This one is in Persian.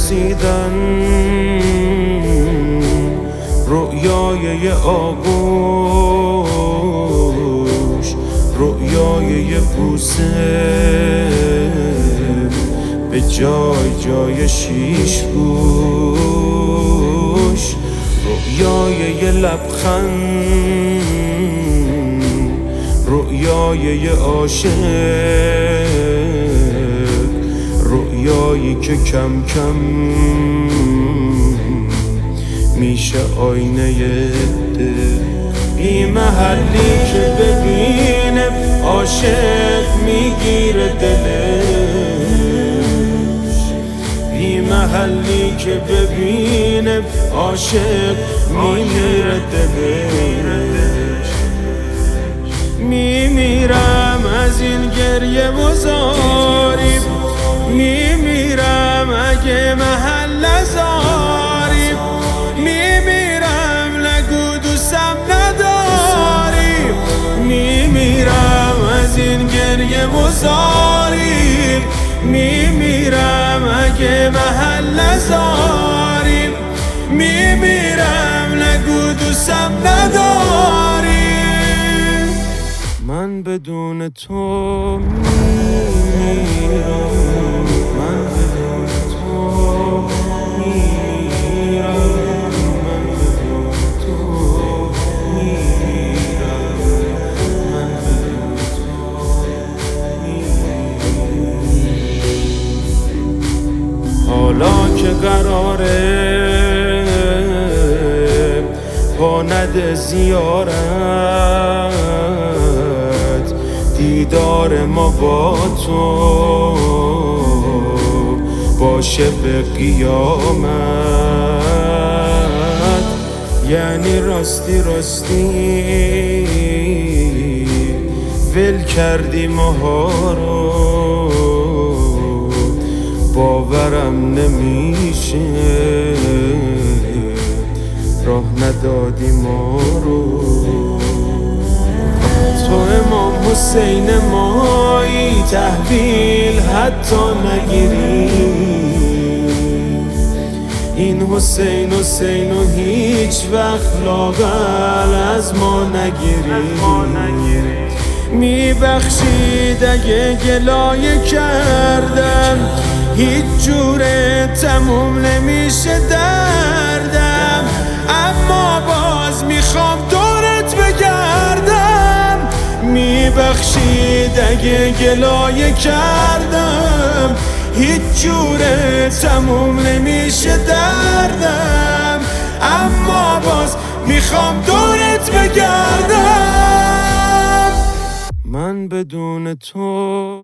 رسیدن، رؤیای یه آغوش، رؤیای یه بوسه به جای جای شیش گوش، رؤیای یه لبخند، رؤیای یه عاشق، رؤیایی که کم کم میشه آینه دل. بی محلی که ببینه عاشق میگیره دلش، بی محلی که ببینه عاشق میگیره دلش. میمیرم از این گریه و زاری، میمیرم اگه محل نزاری، میمیرم نگو دوستم نداری، میمیرم از این گریه و زاری، میمیرم اگه محل نزاری، میمیرم نگو دوستم نداری. من بدون تو میمیرم، من بدون تو میمیرم، من بدون تو میمیرم، من بدون تو میمیرم. حالا که قراره پا نده زیارت، دیدار ما با تو باشه به قیامت، یعنی راستی راستی ول کردی ماها رو، باورم نمیشه راه ندادی ما رو. تو امام حسین مایی، تحویل حتی نگیری، این حسین حسین و هیچ وقت لااقل از ما نگیری. میبخشید اگه گلایه کردم، هیچ جوره تموم نمیشه دردم، اما باز میخوام دورت بگردم. میبخشید اگه گلایه کردم، هیچ جوره تموم نمیشه دردم، اما باز میخوام دورت بگردم. من بدون تو